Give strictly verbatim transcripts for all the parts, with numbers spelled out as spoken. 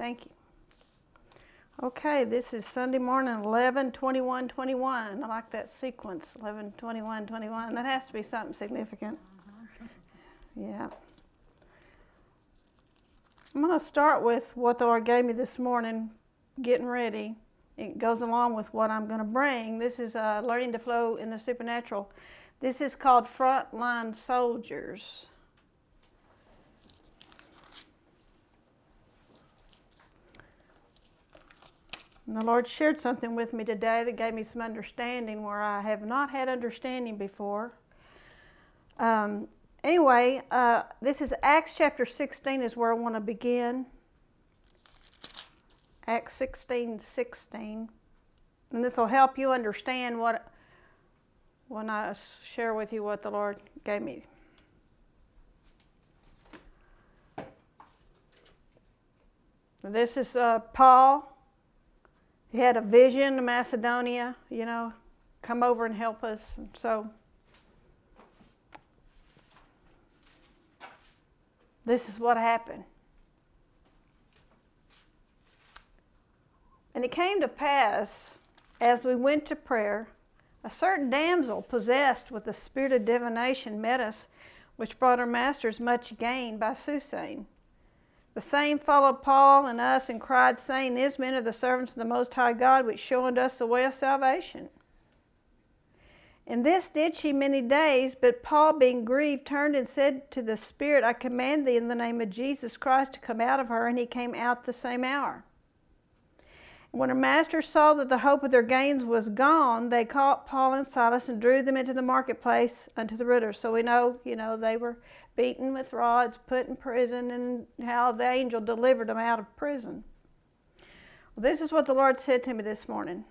Thank you. Okay, this is Sunday morning, eleven twenty-one twenty-one. I like that sequence, eleven twenty-one twenty-one. That has to be something significant. Yeah. I'm going to start with what the Lord gave me this morning, getting ready. It goes along with what I'm going to bring. This is uh, Learning to Flow in the Supernatural. This is called Frontline Soldiers. And the Lord shared something with me today that gave me some understanding where I have not had understanding before. Um, anyway, uh, this is Acts chapter sixteen is where I want to begin. Acts sixteen sixteen. And this will help you understand what when I share with you what the Lord gave me. This is uh, Paul. He had a vision of Macedonia, you know, come over and help us. And so this is what happened. And it came to pass, as we went to prayer, a certain damsel possessed with the spirit of divination met us, which brought her masters much gain by soothsaying. The same followed Paul and us and cried, saying, These men are the servants of the Most High God, which show unto us the way of salvation. And this did she many days, but Paul, being grieved, turned and said to the Spirit, I command thee in the name of Jesus Christ to come out of her. And he came out the same hour. When her masters saw that the hope of their gains was gone, they caught Paul and Silas and drew them into the marketplace unto the rulers. So we know, you know, they were beaten with rods, put in prison, and how the angel delivered them out of prison. Well, this is what the Lord said to me this morning.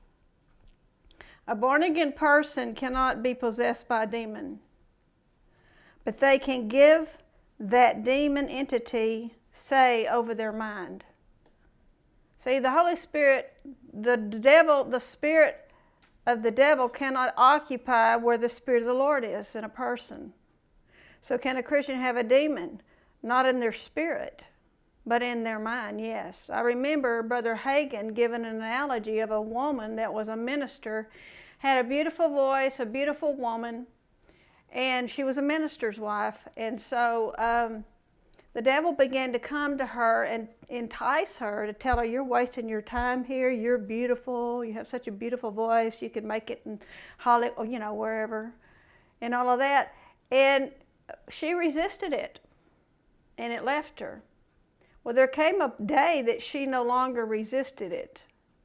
A born-again person cannot be possessed by a demon, but they can give that demon entity say over their mind. See, the Holy Spirit, the devil, the spirit of the devil cannot occupy where the Spirit of the Lord is in a person. So can a Christian have a demon? Not in their spirit, but in their mind, yes. I remember Brother Hagin giving an analogy of a woman that was a minister, had a beautiful voice, a beautiful woman, and she was a minister's wife. And so um, the devil began to come to her and entice her to tell her, you're wasting your time here, you're beautiful, you have such a beautiful voice, you could make it in Hollywood, you know, wherever, and all of that. And she resisted it, and it left her. Well, there came a day that she no longer resisted it.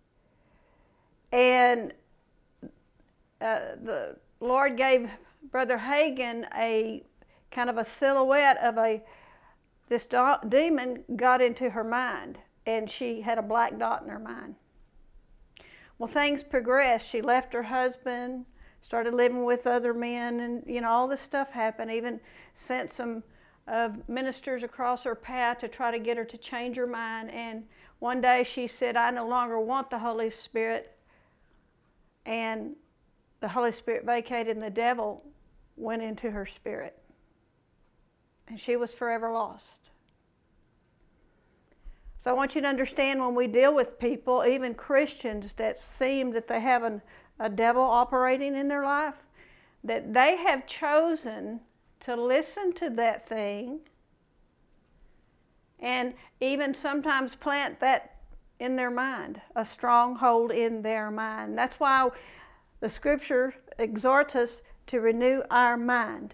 And uh, the Lord gave Brother Hagin a kind of a silhouette of a, this do- demon got into her mind, and she had a black dot in her mind. Well, things progressed. She left her husband, started living with other men, and you know, all this stuff happened. Even sent some uh, ministers across her path to try to get her to change her mind. And one day she said, I no longer want the Holy Spirit. And the Holy Spirit vacated and the devil went into her spirit. And she was forever lost. So I want you to understand, when we deal with people, even Christians that seem that they have an a devil operating in their life, that they have chosen to listen to that thing and even sometimes plant that in their mind, a stronghold in their mind. That's why the scripture exhorts us to renew our mind.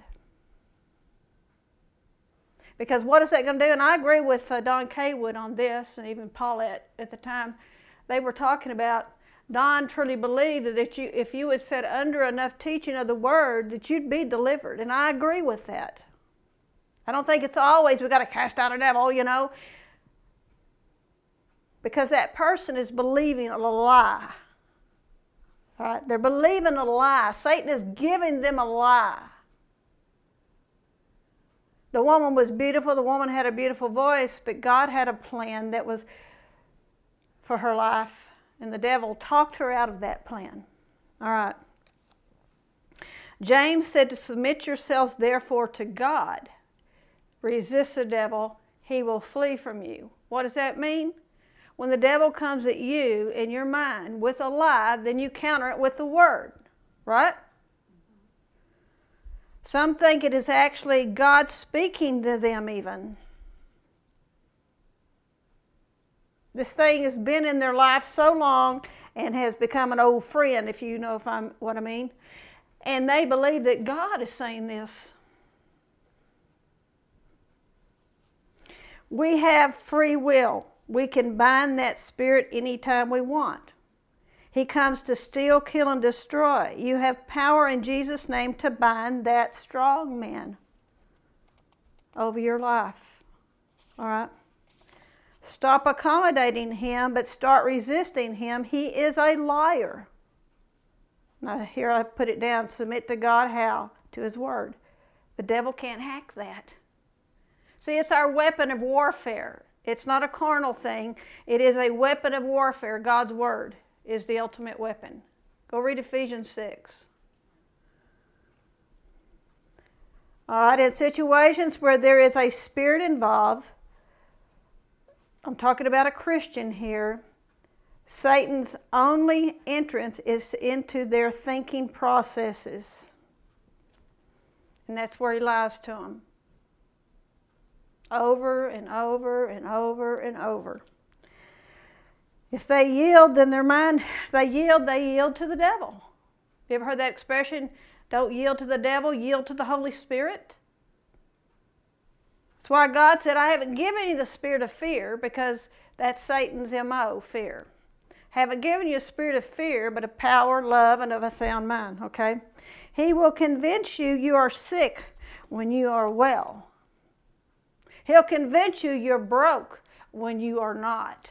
Because what is that going to do? And I agree with uh, Don Kaywood on this, and even Paulette at the time. They were talking about, Don truly believed that you, if you would sit under enough teaching of the Word, that you'd be delivered. And I agree with that. I don't think it's always we've got to cast out a devil, you know. Because that person is believing a lie. All right? They're believing a lie. Satan is giving them a lie. The woman was beautiful. The woman had a beautiful voice. But God had a plan that was for her life. And the devil talked her out of that plan. All right. James said to submit yourselves therefore to God. Resist the devil, he will flee from you. What does that mean? When the devil comes at you in your mind with a lie, then you counter it with the Word, right? Some think it is actually God speaking to them even. This thing has been in their life so long and has become an old friend, if you know if I'm, what I mean. And they believe that God is saying this. We have free will. We can bind that spirit anytime we want. He comes to steal, kill, and destroy. You have power in Jesus' name to bind that strong man over your life. All right? Stop accommodating him, but start resisting him. He is a liar. Now here I put it down. Submit to God how? To his word. The devil can't hack that. See, it's our weapon of warfare. It's not a carnal thing. It is a weapon of warfare. God's word is the ultimate weapon. Go read Ephesians six. All right, in situations where there is a spirit involved, I'm talking about a Christian here, Satan's only entrance is into their thinking processes. And that's where he lies to them. Over and over and over and over. If they yield, then their mind, they yield, they yield to the devil. You ever heard that expression? Don't yield to the devil, yield to the Holy Spirit. That's why God said, I haven't given you the spirit of fear, because that's Satan's M O, fear. Haven't given you a spirit of fear, but of power, love, and of a sound mind, okay? He will convince you you are sick when you are well. He'll convince you you're broke when you are not.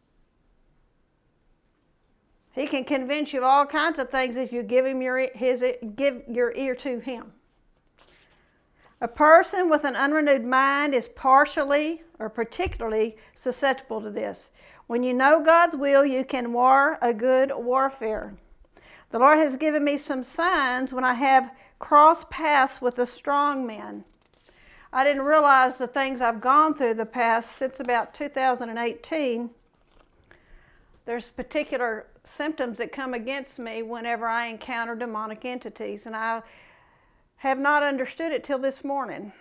He can convince you of all kinds of things if you give him your, his, give your ear to him. A person with an unrenewed mind is partially or particularly susceptible to this. When you know God's will, you can war a good warfare. The Lord has given me some signs when I have crossed paths with a strong man. I didn't realize the things I've gone through the past since about two thousand eighteen. There's particular symptoms that come against me whenever I encounter demonic entities, and I have not understood it till this morning.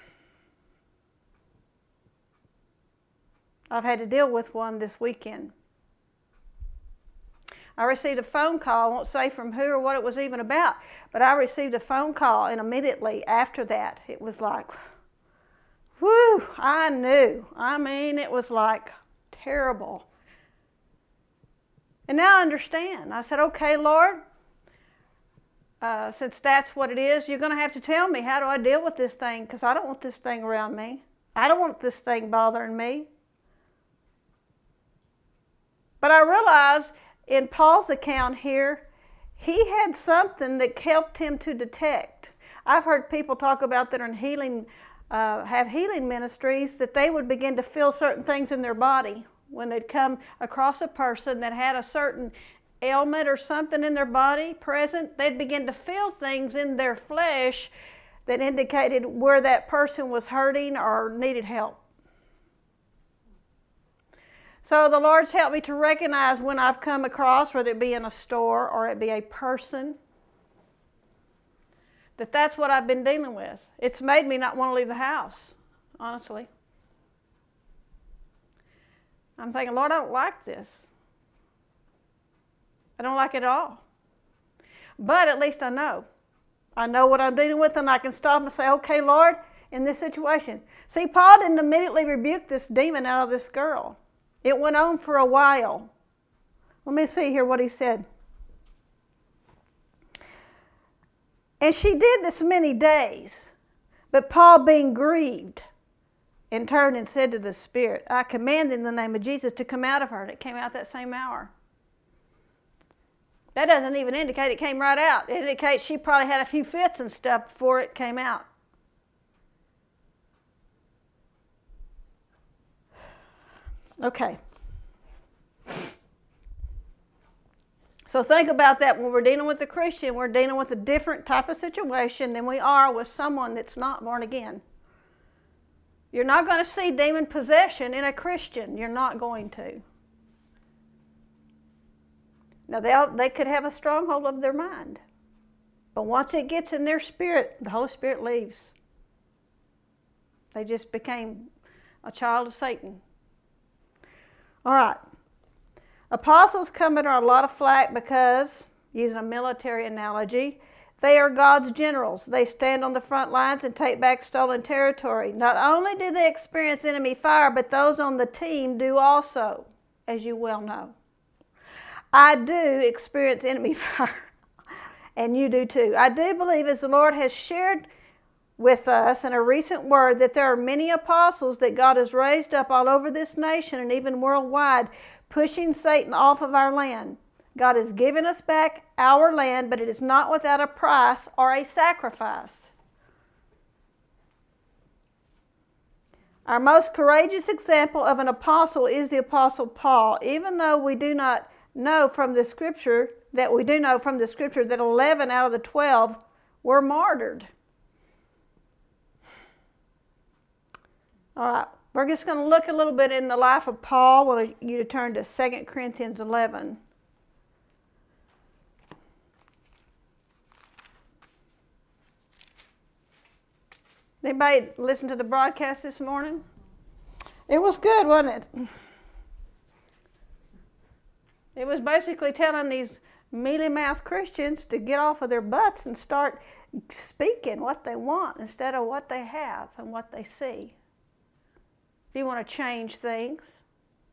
I've had to deal with one this weekend. I received a phone call, I won't say from who or what it was even about, but I received a phone call, and immediately after that, it was like, whew, I knew. I mean, it was like terrible. And now I understand. I said, okay, Lord, Uh, since that's what it is, you're going to have to tell me, how do I deal with this thing? Because I don't want this thing around me. I don't want this thing bothering me. But I realized in Paul's account here, he had something that helped him to detect. I've heard people talk about that in healing, uh, have healing ministries, that they would begin to feel certain things in their body when they'd come across a person that had a certain ailment or something in their body present. They'd begin to feel things in their flesh that indicated where that person was hurting or needed help. So the Lord's helped me to recognize when I've come across, whether it be in a store or it be a person, that that's what I've been dealing with. It's made me not want to leave the house, honestly. I'm thinking, Lord, I don't like this. I don't like it at all. But at least I know. I know what I'm dealing with, and I can stop and say, okay, Lord, in this situation. See, Paul didn't immediately rebuke this demon out of this girl. It went on for a while. Let me see here what he said. And she did this many days, but Paul, being grieved, and turned and said to the spirit, I command in the name of Jesus to come out of her. And it came out that same hour. That doesn't even indicate it came right out. It indicates she probably had a few fits and stuff before it came out. Okay. So think about that when we're dealing with a Christian. We're dealing with a different type of situation than we are with someone that's not born again. You're not going to see demon possession in a Christian. You're not going to. Now, they they could have a stronghold of their mind. But once it gets in their spirit, the Holy Spirit leaves. They just became a child of Satan. All right. Apostles come under a lot of flack because, using a military analogy, they are God's generals. They stand on the front lines and take back stolen territory. Not only do they experience enemy fire, but those on the team do also, as you well know. I do experience enemy fire, and you do too. I do believe, as the Lord has shared with us in a recent word, that there are many apostles that God has raised up all over this nation and even worldwide, pushing Satan off of our land. God has given us back our land, but it is not without a price or a sacrifice. Our most courageous example of an apostle is the Apostle Paul, even though we do not know from the scripture that we do know from the scripture that eleven out of the twelve were martyred. All right, we're just going to look a little bit in the life of Paul. I want you to turn to Second Corinthians eleven. Anybody listen to the broadcast this morning? It was good, wasn't it? It was basically telling these mealy-mouthed Christians to get off of their butts and start speaking what they want instead of what they have and what they see. If you want to change things.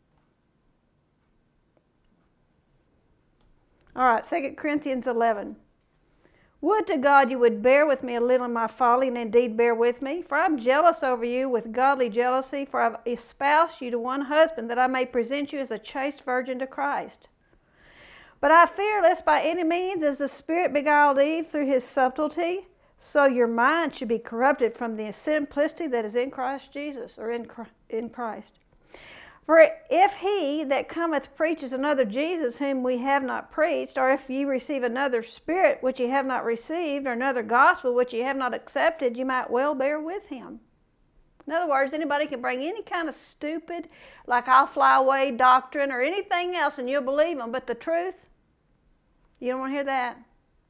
All right, Second Corinthians eleven. Would to God you would bear with me a little in my folly, and indeed bear with me. For I am jealous over you with godly jealousy, for I have espoused you to one husband, that I may present you as a chaste virgin to Christ. But I fear lest by any means, as the Spirit beguiled Eve through his subtlety, so your mind should be corrupted from the simplicity that is in Christ Jesus, or in in Christ. For if he that cometh preaches another Jesus whom we have not preached, or if ye receive another spirit which ye have not received, or another gospel which ye have not accepted, you might well bear with him. In other words, anybody can bring any kind of stupid, like I'll fly away doctrine or anything else and you'll believe them, but the truth, you don't want to hear that.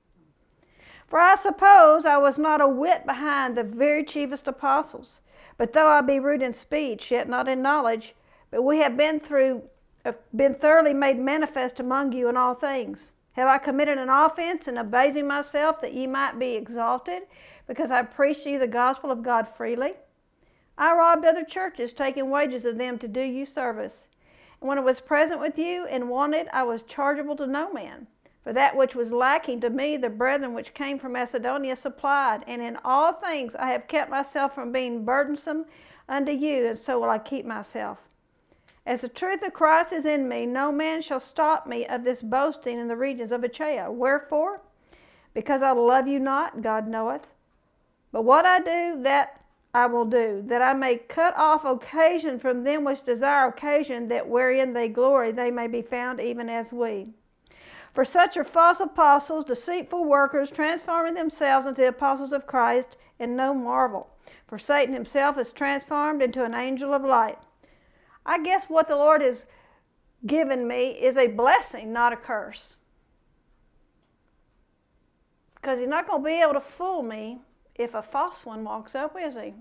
For I suppose I was not a whit behind the very chiefest apostles, but though I be rude in speech, yet not in knowledge, but we have been through, have been thoroughly made manifest among you in all things. Have I committed an offense in abasing myself that ye might be exalted, because I preached to you the gospel of God freely? I robbed other churches, taking wages of them to do you service. And when I was present with you and wanted, I was chargeable to no man. For that which was lacking to me, the brethren which came from Macedonia supplied. And in all things I have kept myself from being burdensome unto you, and so will I keep myself. As the truth of Christ is in me, no man shall stop me of this boasting in the regions of Achaia. Wherefore? Because I love you not, God knoweth. But what I do, that I will do, that I may cut off occasion from them which desire occasion, that wherein they glory they may be found even as we. For such are false apostles, deceitful workers, transforming themselves into the apostles of Christ, and no marvel. For Satan himself is transformed into an angel of light. I guess what the Lord has given me is a blessing, not a curse. Because he's not going to be able to fool me if a false one walks up, is he?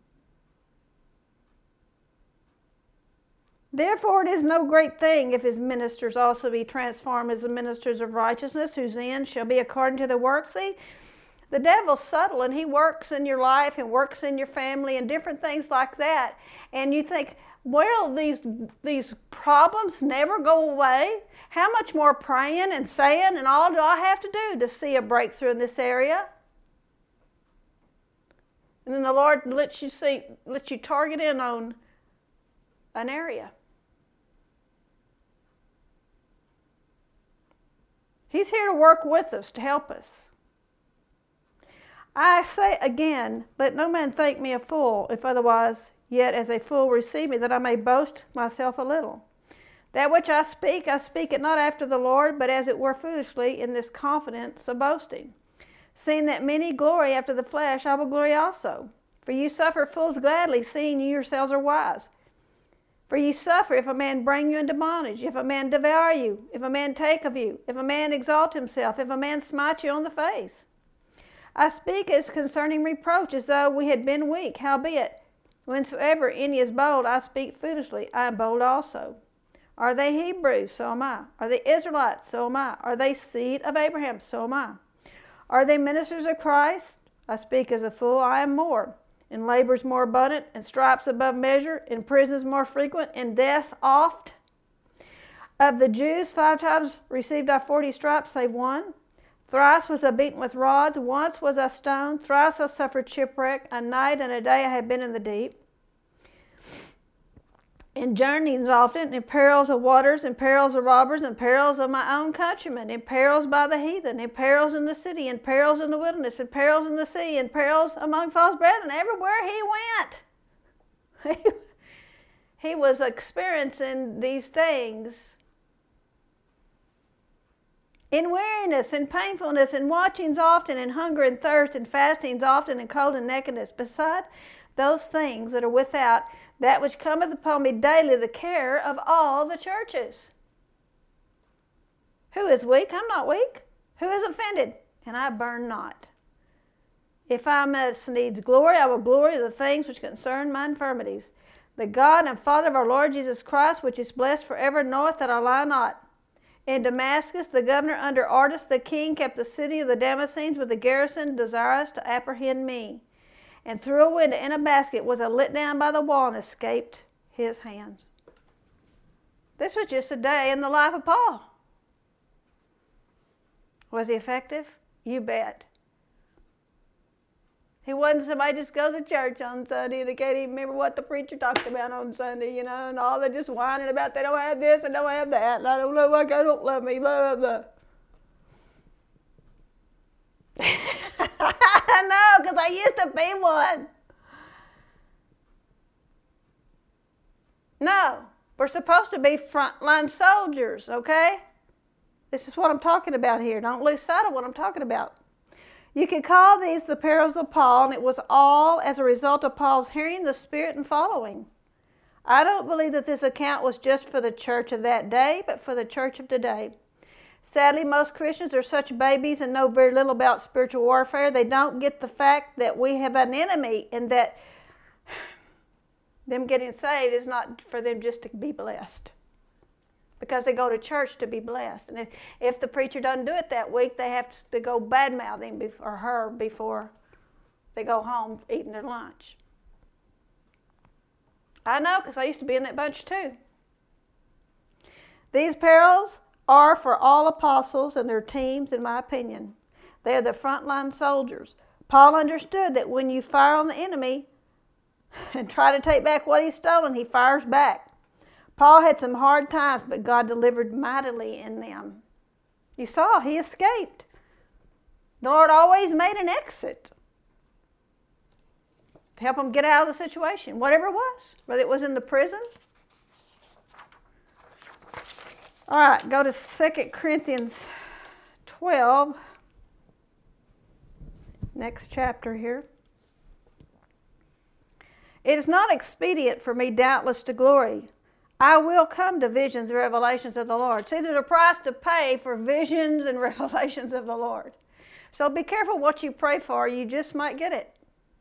Therefore it is no great thing if his ministers also be transformed as the ministers of righteousness, whose end shall be according to the work. See, the devil's subtle, and he works in your life and works in your family and different things like that. And you think, well, these, these problems never go away. How much more praying and saying and all do I have to do to see a breakthrough in this area? And then the Lord lets you see, lets you target in on an area. He's here to work with us, to help us. I say again, let no man think me a fool, if otherwise, yet as a fool receive me, that I may boast myself a little. That which I speak, I speak it not after the Lord, but as it were foolishly, in this confidence of boasting. Seeing that many glory after the flesh, I will glory also. For you suffer fools gladly, seeing you yourselves are wise. For ye suffer if a man bring you into bondage, if a man devour you, if a man take of you, if a man exalt himself, if a man smite you on the face. I speak as concerning reproach, as though we had been weak. Howbeit, whensoever any is bold, I speak foolishly. I am bold also. Are they Hebrews? So am I. Are they Israelites? So am I. Are they seed of Abraham? So am I. Are they ministers of Christ? I speak as a fool. I am more. In labors more abundant, in stripes above measure, in prisons more frequent, in deaths oft. Of the Jews, five times received I forty stripes, save one. Thrice was I beaten with rods, once was I stoned, thrice I suffered shipwreck, a night and a day I have been in the deep. In journeyings often, in perils of waters, in perils of robbers, in perils of my own countrymen, in perils by the heathen, in perils in the city, in perils in the wilderness, in perils in the sea, in perils among false brethren. Everywhere he went, he, he was experiencing these things. In weariness, in painfulness, in watchings often, in hunger and thirst, in fastings often, in cold and nakedness, beside those things that are without, that which cometh upon me daily, the care of all the churches. Who is weak? I'm not weak. Who is offended? And I burn not. If I must needs glory, I will glory of the things which concern my infirmities. The God and Father of our Lord Jesus Christ, which is blessed forever, knoweth that I lie not. In Damascus, the governor under Artas the king kept the city of the Damascenes with a garrison desirous to apprehend me. And through a window in a basket was I let down by the wall and escaped his hands. This was just a day in the life of Paul. Was he effective? You bet. He wasn't somebody just goes to church on Sunday and they can't even remember what the preacher talked about on Sunday, you know, and all they're just whining about they don't have this and don't have that, and I don't know why God don't love me, blah, blah, blah. I know, because I used to be one. No, we're supposed to be frontline soldiers, okay? This is what I'm talking about here. Don't lose sight of what I'm talking about. You could call these the perils of Paul, and it was all as a result of Paul's hearing the Spirit and following. I don't believe that this account was just for the church of that day, but for the church of today. Sadly, most Christians are such babies and know very little about spiritual warfare. They don't get the fact that we have an enemy and that them getting saved is not for them just to be blessed. Because they go to church to be blessed. And if, if the preacher doesn't do it that week, they have to go badmouth him or her before they go home eating their lunch. I know, because I used to be in that bunch too. These perils are for all apostles and their teams, in my opinion. They are the frontline soldiers. Paul understood that when you fire on the enemy and try to take back what he's stolen, he fires back. Paul had some hard times, but God delivered mightily in them. You saw, he escaped. The Lord always made an exit to help him get out of the situation, whatever it was, whether it was in the prison. All right, go to Second Corinthians twelve, next chapter here. It is not expedient for me, doubtless, to glory. I will come to visions and revelations of the Lord. See, there's a price to pay for visions and revelations of the Lord. So be careful what you pray for. You just might get it.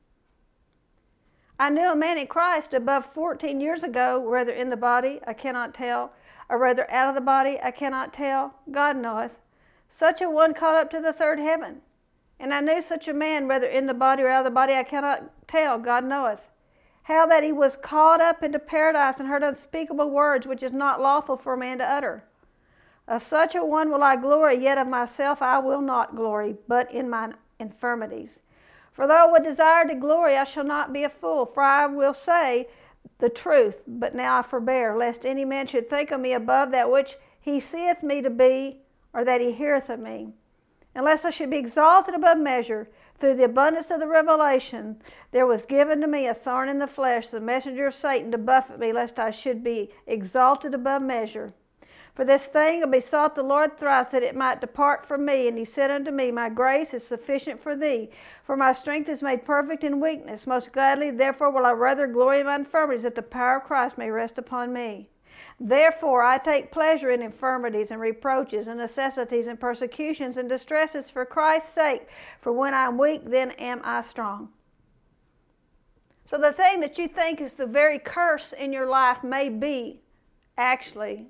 I knew a man in Christ above fourteen years ago, whether in the body, I cannot tell, or whether out of the body, I cannot tell. God knoweth. Such a one caught up to the third heaven. And I knew such a man, whether in the body or out of the body, I cannot tell. God knoweth. How that he was caught up into paradise and heard unspeakable words which is not lawful for a man to utter. Of such a one will I glory, yet of myself I will not glory, but in mine infirmities. For though I would desire to glory, I shall not be a fool, for I will say the truth, but now I forbear, lest any man should think of me above that which he seeth me to be, or that he heareth of me. Unless I should be exalted above measure, through the abundance of the revelation, there was given to me a thorn in the flesh, the messenger of Satan, to buffet me, lest I should be exalted above measure. For this thing I besought the Lord thrice, that it might depart from me. And he said unto me, My grace is sufficient for thee, for my strength is made perfect in weakness. Most gladly, therefore, will I rather glory in my infirmities, that the power of Christ may rest upon me. Therefore I take pleasure in infirmities and reproaches and necessities and persecutions and distresses for Christ's sake. For when I am weak, then am I strong. So the thing that you think is the very curse in your life may be actually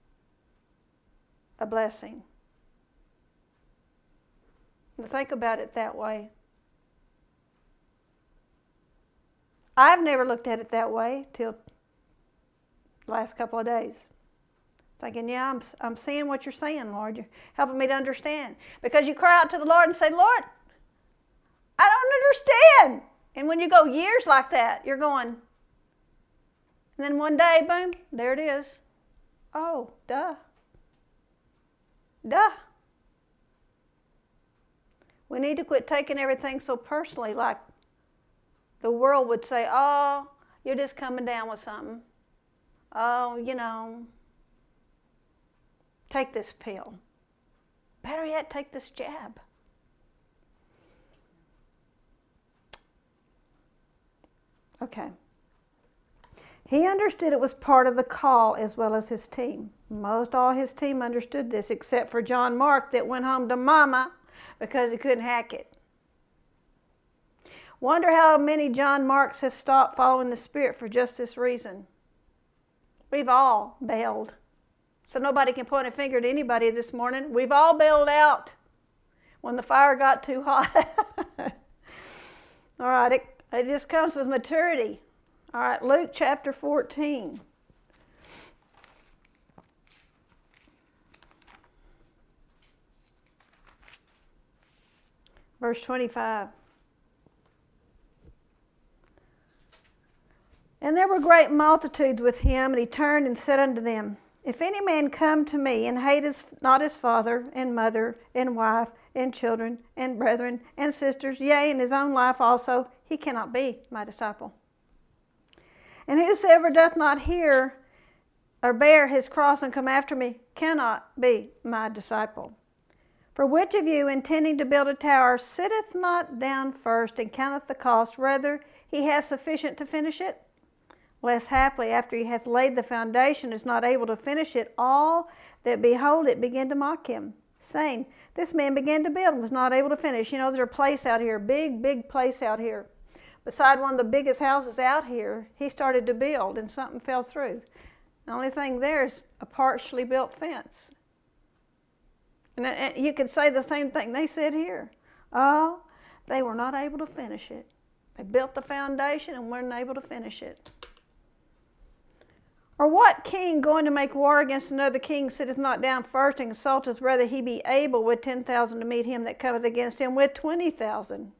a blessing. Now think about it that way. I've never looked at it that way till the last couple of days. Thinking, yeah, I'm, I'm seeing what you're saying, Lord. You're helping me to understand. Because you cry out to the Lord and say, Lord, I don't understand. And when you go years like that, you're going, and then one day, boom, there it is. Oh, duh. Duh. We need to quit taking everything so personally, like the world would say, oh, you're just coming down with something. Oh, you know, take this pill. Better yet, take this jab. Okay. He understood it was part of the call as well as his team. Most all his team understood this, except for John Mark that went home to Mama because he couldn't hack it. Wonder how many John Marks have stopped following the Spirit for just this reason. We've all bailed. So nobody can point a finger at anybody this morning. We've all bailed out when the fire got too hot. All right, it, it just comes with maturity. All right, Luke chapter fourteen. Verse twenty-five. And there were great multitudes with him, and he turned and said unto them, If any man come to me, and hate his, not his father, and mother, and wife, and children, and brethren, and sisters, yea, and his own life also, he cannot be my disciple. And whosoever doth not hear or bear his cross and come after me cannot be my disciple. For which of you, intending to build a tower, sitteth not down first and counteth the cost, whether he have sufficient to finish it? Lest haply, after he hath laid the foundation, is not able to finish it, all that behold it begin to mock him, saying, This man began to build and was not able to finish. You know, there's a place out here, big, big place out here. Beside one of the biggest houses out here, he started to build and something fell through. The only thing there is a partially built fence. And you could say the same thing they said here. Oh, they were not able to finish it. They built the foundation and weren't able to finish it. Or what king going to make war against another king sitteth not down first and consulteth whether he be able with ten thousand to meet him that cometh against him with twenty thousand?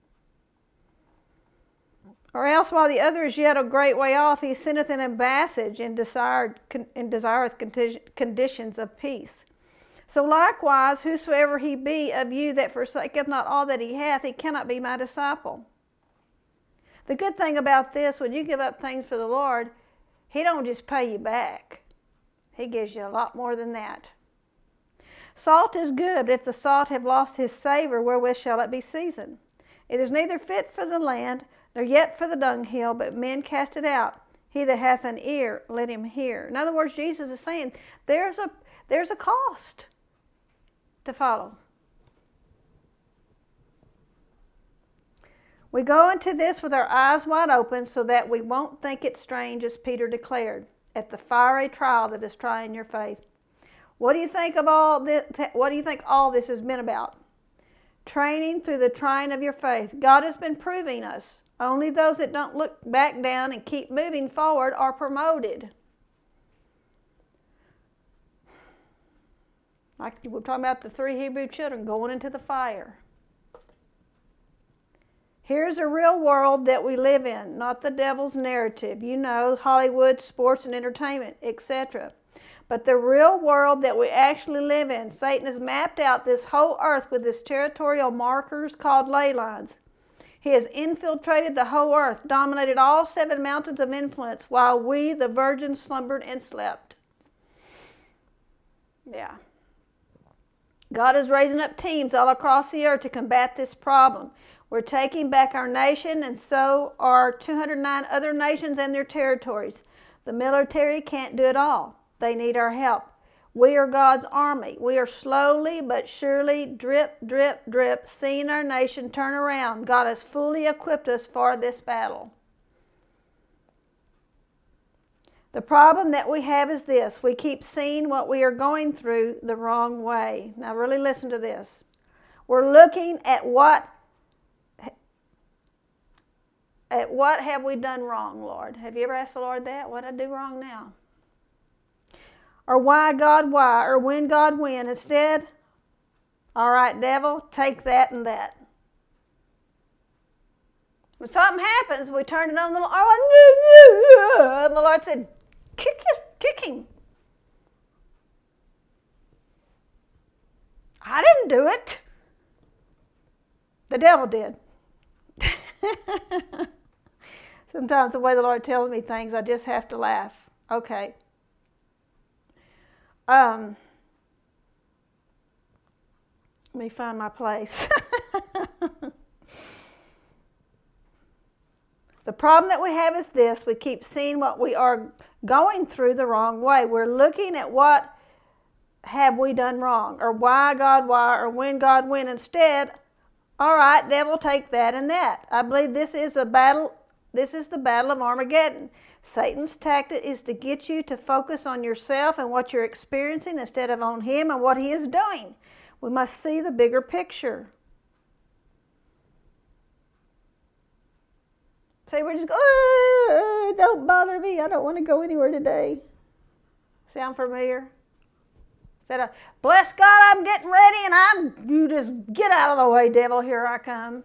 Or else, while the other is yet a great way off, he sendeth an ambassage and, desired, and desireth conditions of peace. So likewise, whosoever he be of you that forsaketh not all that he hath, he cannot be my disciple. The good thing about this, when you give up things for the Lord, he don't just pay you back. He gives you a lot more than that. Salt is good, but if the salt have lost his savor, wherewith shall it be seasoned? It is neither fit for the land, nor yet for the dunghill, but men cast it out. He that hath an ear, let him hear. In other words, Jesus is saying there's a, there's a cost to follow. We go into this with our eyes wide open so that we won't think it strange, as Peter declared, at the fiery trial that is trying your faith. What do you think of all this? What do you think all this has been about? Training through the trying of your faith. God has been proving us. Only those that don't look back down and keep moving forward are promoted. Like we're talking about the three Hebrew children going into the fire. Here's a real world that we live in, not the devil's narrative. You know, Hollywood, sports and entertainment, et cetera. But the real world that we actually live in. Satan has mapped out this whole earth with his territorial markers called ley lines. He has infiltrated the whole earth, dominated all seven mountains of influence, while we, the virgins, slumbered and slept. Yeah. God is raising up teams all across the earth to combat this problem. We're taking back our nation, and so are two hundred nine other nations and their territories. The military can't do it all. They need our help. We are God's army. We are slowly but surely, drip, drip, drip, seeing our nation turn around. God has fully equipped us for this battle. The problem that we have is this. We keep seeing what we are going through the wrong way. Now really listen to this. We're looking at what, at what have we done wrong, Lord? Have you ever asked the Lord that? What did I do wrong now? Or why, God, why? Or when, God, when? Instead, all right, devil, take that and that. When something happens, we turn it on the Lord. Oh, and the Lord said, kick, his, kick him. I didn't do it. The devil did. Sometimes the way the Lord tells me things, I just have to laugh. Okay. Um, let me find my place. The problem that we have is this. We keep seeing what we are going through the wrong way. We're looking at what have we done wrong, or why, God, why, or when, God, when. Instead, all right, devil, take that and that. I believe this is a battle. This is the battle of Armageddon. Satan's tactic is to get you to focus on yourself and what you're experiencing instead of on him and what he is doing. We must see the bigger picture. See, we're just going, oh, don't bother me. I don't want to go anywhere today. Sound familiar? Instead of, bless God, I'm getting ready, and I'm, you just get out of the way, devil, here I come.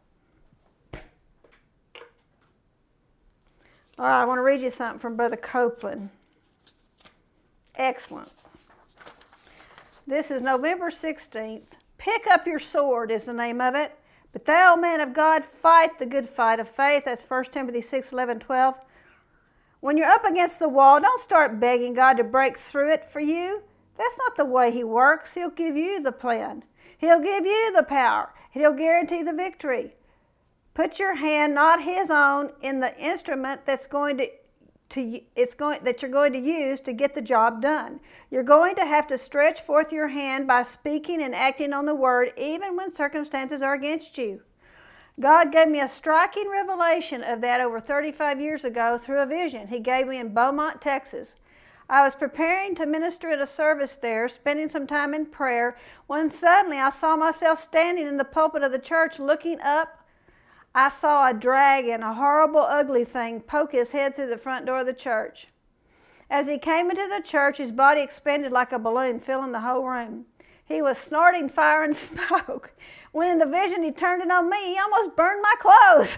All right, I want to read you something from Brother Copeland. Excellent. This is November sixteenth. Pick up your sword is the name of it. But thou, man of God, fight the good fight of faith. That's First Timothy six, eleven, twelve. When you're up against the wall, don't start begging God to break through it for you. That's not the way he works. He'll give you the plan. He'll give you the power. He'll guarantee the victory. Put your hand, not his own, in the instrument that's going to, to it's going that you're going to use to get the job done. You're going to have to stretch forth your hand by speaking and acting on the word, even when circumstances are against you. God gave me a striking revelation of that over thirty-five years ago through a vision he gave me in Beaumont, Texas. I was preparing to minister at a service there, spending some time in prayer, when suddenly I saw myself standing in the pulpit of the church looking up. I saw a dragon, a horrible, ugly thing, poke his head through the front door of the church. As he came into the church, his body expanded like a balloon, filling the whole room. He was snorting fire and smoke. When in the vision he turned it on me, he almost burned my clothes.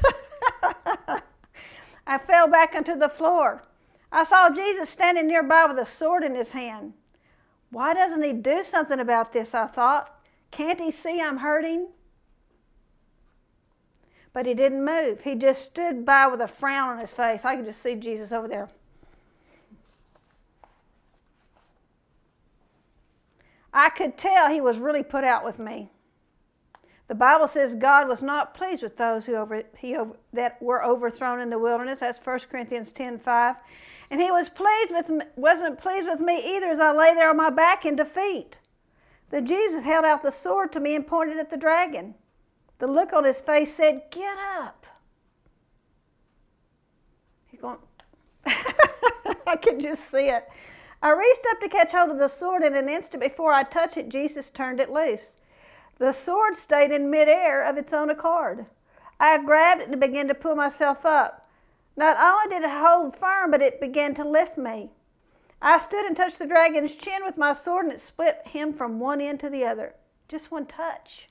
I fell back onto the floor. I saw Jesus standing nearby with a sword in his hand. Why doesn't he do something about this, I thought. Can't he see I'm hurting? But he didn't move. He just stood by with a frown on his face. I could just see Jesus over there. I could tell he was really put out with me. The Bible says God was not pleased with those who over, he over, that were overthrown in the wilderness. That's First Corinthians ten five. And he was pleased with, wasn't pleased with me either as I lay there on my back in defeat. Then Jesus held out the sword to me and pointed at the dragon. The look on his face said, get up. He's going, I could just see it. I reached up to catch hold of the sword, and an instant before I touched it, Jesus turned it loose. The sword stayed in midair of its own accord. I grabbed it and began to pull myself up. Not only did it hold firm, but it began to lift me. I stood and touched the dragon's chin with my sword, and it split him from one end to the other. Just one touch.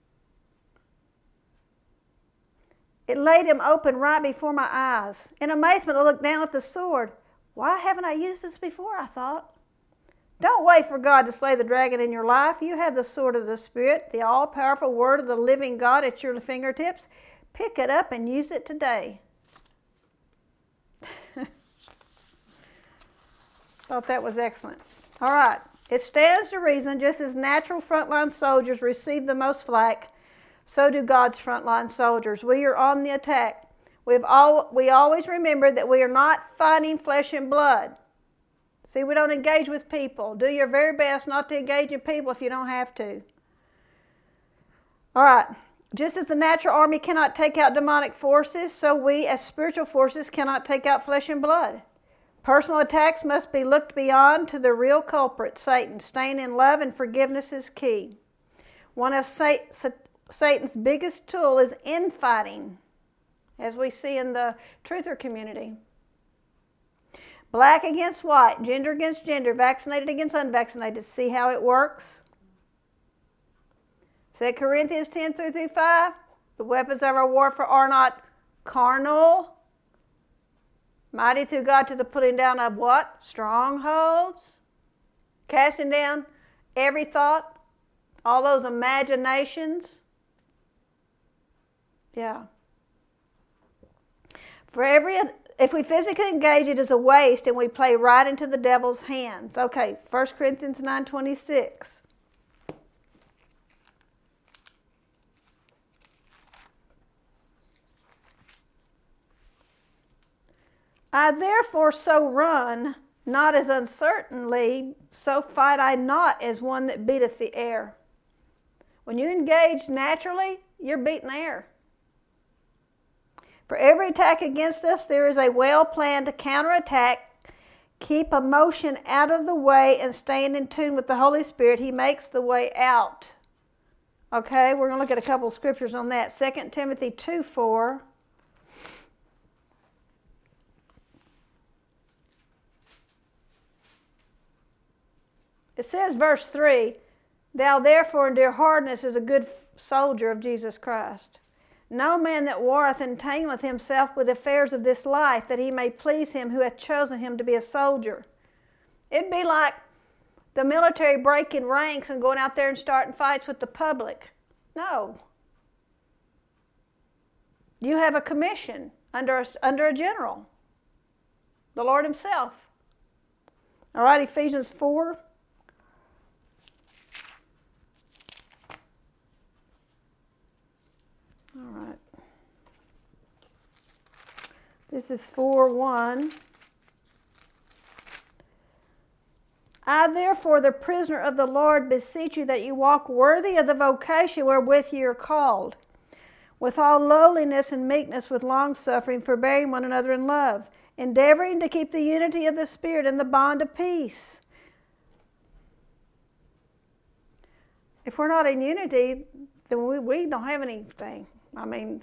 It laid him open right before my eyes. In amazement, I looked down at the sword. Why haven't I used this before, I thought. Don't wait for God to slay the dragon in your life. You have the sword of the Spirit, the all-powerful word of the living God at your fingertips. Pick it up and use it today. Thought that was excellent. All right. It stands to reason, just as natural frontline soldiers receive the most flack, so do God's frontline soldiers. We are on the attack. We've all, we always remember that we are not fighting flesh and blood. See, we don't engage with people. Do your very best not to engage in people if you don't have to. All right. Just as the natural army cannot take out demonic forces, so we as spiritual forces cannot take out flesh and blood. Personal attacks must be looked beyond to the real culprit, Satan. Staying in love and forgiveness is key. One of Satan's biggest tools is infighting, as we see in the truther community. Black against white, gender against gender, vaccinated against unvaccinated. See how it works? Second Corinthians ten through five, the weapons of our warfare are not carnal, mighty through God to the putting down of what? Strongholds. Casting down every thought, all those imaginations. Yeah. For every, if we physically engage, it is a waste and we play right into the devil's hands. Okay, First Corinthians nine twenty-six. I therefore so run, not as uncertainly, so fight I not as one that beateth the air. When you engage naturally, you're beating the air. For every attack against us, there is a well-planned counterattack. Keep emotion out of the way and staying in tune with the Holy Spirit. He makes the way out. Okay, we're going to look at a couple of scriptures on that. Second Timothy two four. It says, verse three, Thou therefore endure hardness as a good soldier of Jesus Christ. No man that warreth entangleth himself with affairs of this life, that he may please him who hath chosen him to be a soldier. It'd be like the military breaking ranks and going out there and starting fights with the public. No. You have a commission under a, under a general, the Lord himself. All right, Ephesians four. All right. This is four one. I therefore, the prisoner of the Lord, beseech you that you walk worthy of the vocation wherewith ye are called, with all lowliness and meekness, with longsuffering, forbearing one another in love, endeavoring to keep the unity of the Spirit in the bond of peace. If we're not in unity, then we, we don't have anything. I mean,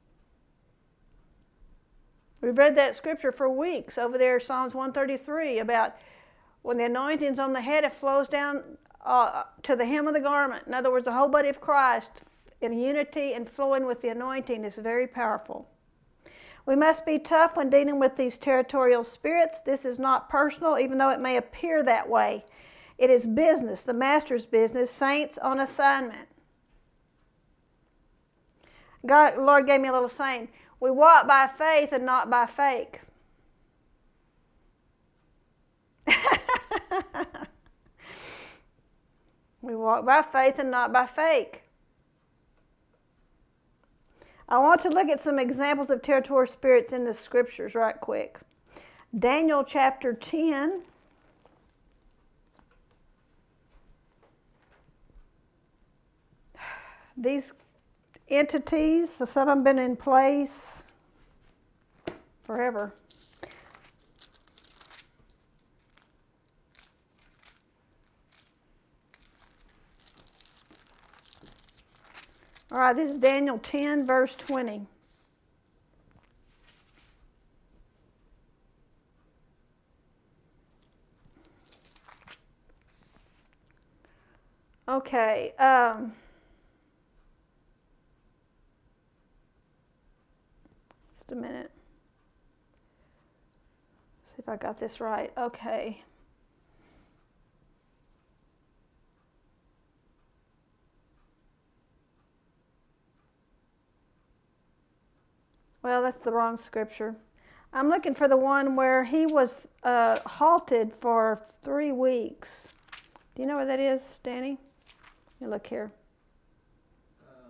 we've read that scripture for weeks over there, Psalms one thirty-three, about when the anointing's on the head, it flows down uh, to the hem of the garment. In other words, the whole body of Christ in unity and flowing with the anointing is very powerful. We must be tough when dealing with these territorial spirits. This is not personal, even though it may appear that way. It is business, the master's business, saints on assignment. God, Lord gave me a little saying, we walk by faith and not by fake. We walk by faith and not by fake. I want to look at some examples of territorial spirits in the scriptures right quick. Daniel chapter ten. These entities, so some of them been in place forever. All right, this is Daniel ten, verse twenty. Okay. Um, just a minute. See if I got this right. Okay. Well, that's the wrong scripture. I'm looking for the one where he was uh, halted for three weeks. Do you know where that is, Danny? You look here. Uh,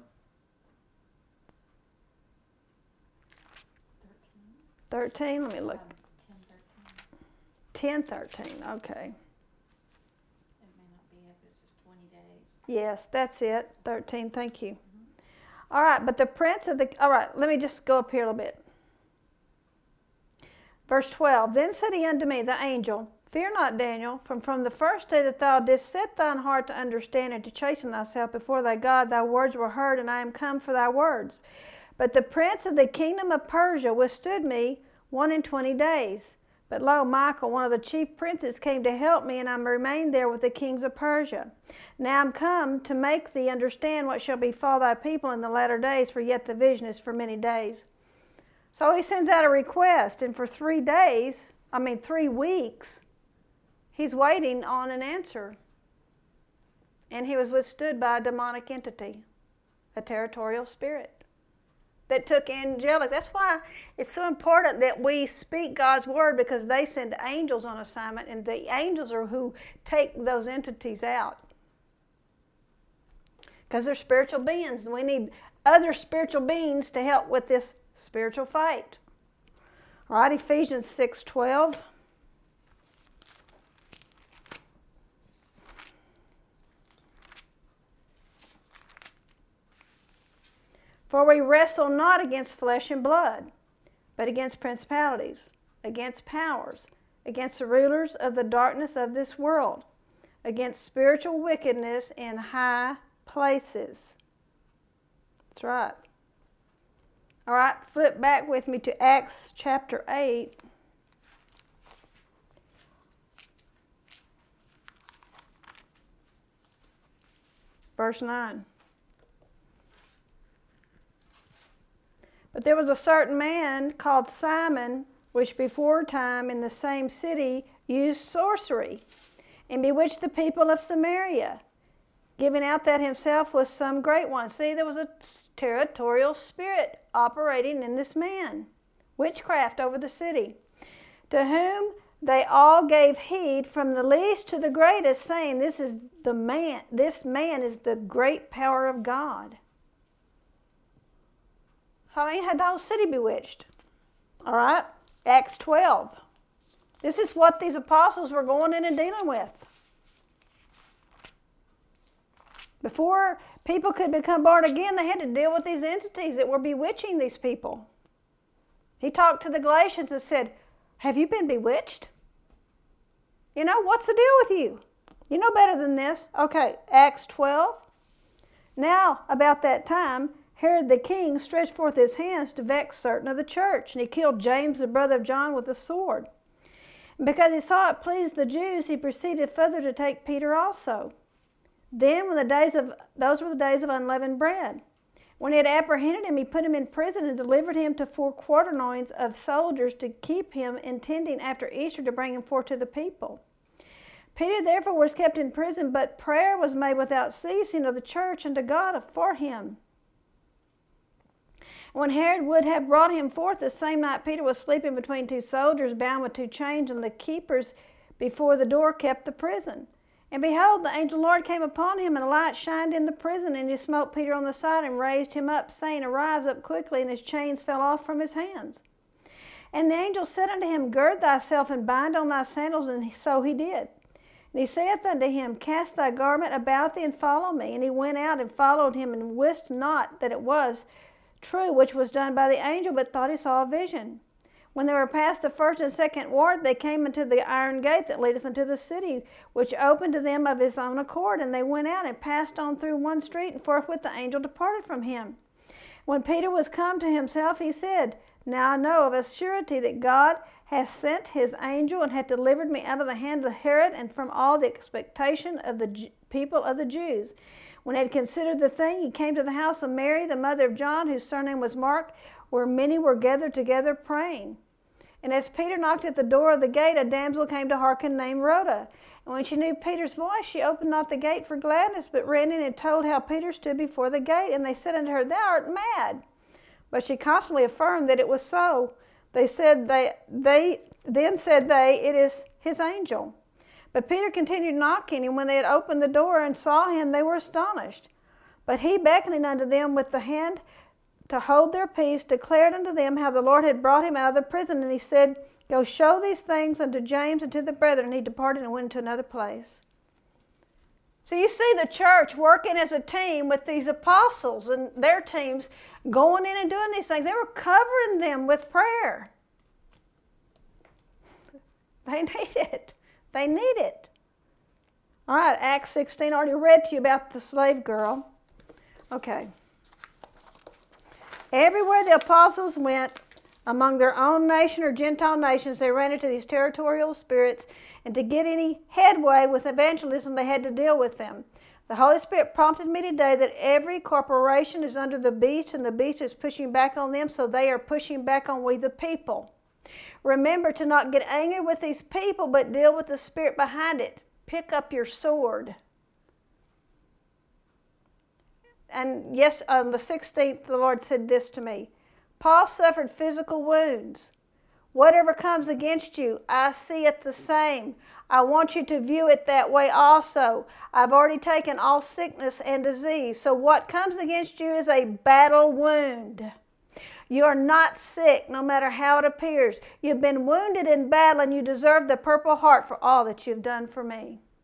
thirteen, let me look. Um, ten, thirteen. ten, thirteen, okay. It may not be if this is twenty days. Yes, that's it, thirteen, thank you. Mm-hmm. All right, but the prince of the, all right, let me just go up here a little bit. Verse twelve, then said he unto me, the angel, fear not, Daniel, from, from the first day that thou didst set thine heart to understand and to chasten thyself before thy God, thy words were heard, and I am come for thy words. But the prince of the kingdom of Persia withstood me one and twenty days. But lo, Michael, one of the chief princes, came to help me, and I remained there with the kings of Persia. Now I'm come to make thee understand what shall befall thy people in the latter days, for yet the vision is for many days. So he sends out a request, and for three days, I mean three weeks, he's waiting on an answer. And he was withstood by a demonic entity, a territorial spirit that took angelic. That's why it's so important that we speak God's word, because they send angels on assignment, and the angels are who take those entities out. Because they're spiritual beings. We need other spiritual beings to help with this spiritual fight. All right, Ephesians six twelve. For we wrestle not against flesh and blood, but against principalities, against powers, against the rulers of the darkness of this world, against spiritual wickedness in high places. That's right. All right, flip back with me to Acts chapter eight. Verse nine. But there was a certain man called Simon, which before time in the same city used sorcery, and bewitched the people of Samaria, giving out that himself was some great one. See, there was a territorial spirit operating in this man. Witchcraft over the city. To whom they all gave heed from the least to the greatest, saying, This is the man, this man is the great power of God. I mean, had the whole city bewitched. All right, Acts twelve. This is what these apostles were going in and dealing with. Before people could become born again, they had to deal with these entities that were bewitching these people. He talked to the Galatians and said, have you been bewitched? You know, what's the deal with you? You know better than this. Okay, Acts twelve. Now, about that time, Herod the king stretched forth his hands to vex certain of the church, and he killed James, the brother of John, with a sword. And because he saw it pleased the Jews, he proceeded further to take Peter also. Then, when the days of those were the days of unleavened bread. When he had apprehended him, he put him in prison and delivered him to four quaternions of soldiers to keep him, intending after Easter to bring him forth to the people. Peter therefore was kept in prison, but prayer was made without ceasing of the church unto God for him. When Herod would have brought him forth, the same night Peter was sleeping between two soldiers, bound with two chains, and the keepers before the door kept the prison. And behold, the angel of the Lord came upon him, and a light shined in the prison, and he smote Peter on the side and raised him up, saying, Arise up quickly, and his chains fell off from his hands. And the angel said unto him, Gird thyself and bind on thy sandals, and so he did. And he saith unto him, Cast thy garment about thee, and follow me. And he went out and followed him, and wist not that it was true which was done by the angel, but thought he saw a vision. When they were past the first and second ward, they came into the iron gate that leadeth into the city, which opened to them of his own accord. And they went out and passed on through one street, and forthwith the angel departed from him. When Peter was come to himself, he said, Now I know of a surety that God hath sent his angel, and hath delivered me out of the hand of Herod, and from all the expectation of the people of the Jews. When he had considered the thing, he came to the house of Mary, the mother of John, whose surname was Mark, where many were gathered together praying. And as Peter knocked at the door of the gate, a damsel came to hearken named Rhoda. And when she knew Peter's voice, she opened not the gate for gladness, but ran in and told how Peter stood before the gate. And they said unto her, Thou art mad. But she constantly affirmed that it was so. They said they, they then said they, It is his angel. But Peter continued knocking, and when they had opened the door and saw him, they were astonished. But he, beckoning unto them with the hand to hold their peace, declared unto them how the Lord had brought him out of the prison. And he said, Go show these things unto James and to the brethren. And he departed and went into another place. So you see the church working as a team with these apostles and their teams going in and doing these things. They were covering them with prayer. They need it. They need it. All right, Acts sixteen, I already read to you about the slave girl. Okay. Everywhere the apostles went, among their own nation or Gentile nations, they ran into these territorial spirits, and to get any headway with evangelism, they had to deal with them. The Holy Spirit prompted me today that every corporation is under the beast, and the beast is pushing back on them, so they are pushing back on we the people. Remember to not get angry with these people, but deal with the spirit behind it. Pick up your sword. And yes, on the sixteenth, the Lord said this to me. Paul suffered physical wounds. Whatever comes against you, I see it the same. I want you to view it that way also. I've already taken all sickness and disease. So what comes against you is a battle wound. You are not sick, no matter how it appears. You've been wounded in battle, and you deserve the Purple Heart for all that you've done for me.